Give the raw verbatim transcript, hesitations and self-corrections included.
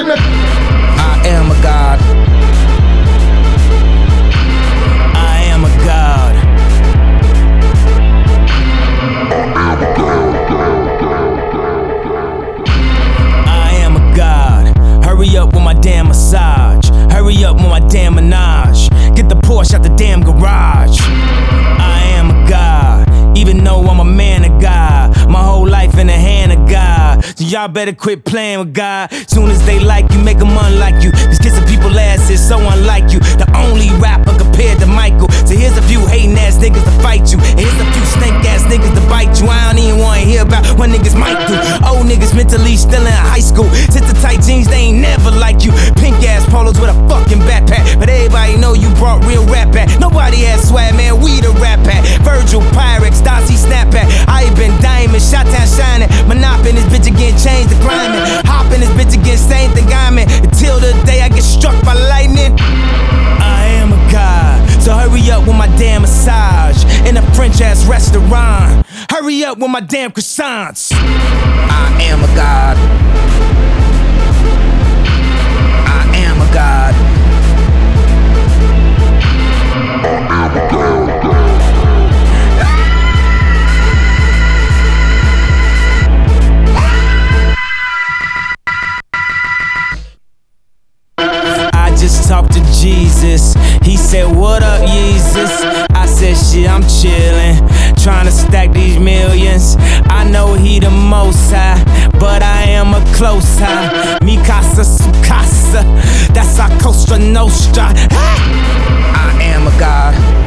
I am a God. I am a God. I am a God. Hurry up with my damn massage. Hurry up with my damn menage. Get the Porsche out the damn garage. I am a God. Even though I'm a man of God, my whole life in the hand of God. So y'all better quit playing with God. Soon as they like you, make them unlike you. Cause kissing people's ass is so unlike you. The only rapper compared to Michael. So here's a few hating ass niggas to fight you. And here's a few stink ass niggas to bite you. I don't even wanna hear about what niggas might do. Old niggas mentally still in high school. Since the tight jeans, they ain't never like you. Pink ass polos with a fucking backpack. But everybody know you brought real rap back. Nobody has swag, man, we the rap pack. Virgil, Pyrex, Stassi, Snapback. I ain't been diamond, shot town shining. Monopoly this bitch again, change the climate. Hop in this bitch again, same thing I'm in. Until the day I get struck by lightning. I am a God, so hurry up with my damn massage in a French ass restaurant. Hurry up with my damn croissants. I am a God. I am a God. I am a God. Just talked to Jesus. He said, what up, Jesus? I said, shit, I'm chillin', trying to stack these millions. I know he the most high, but I am a close high. Mi casa, su casa, that's our Costa Nostra. I am a God.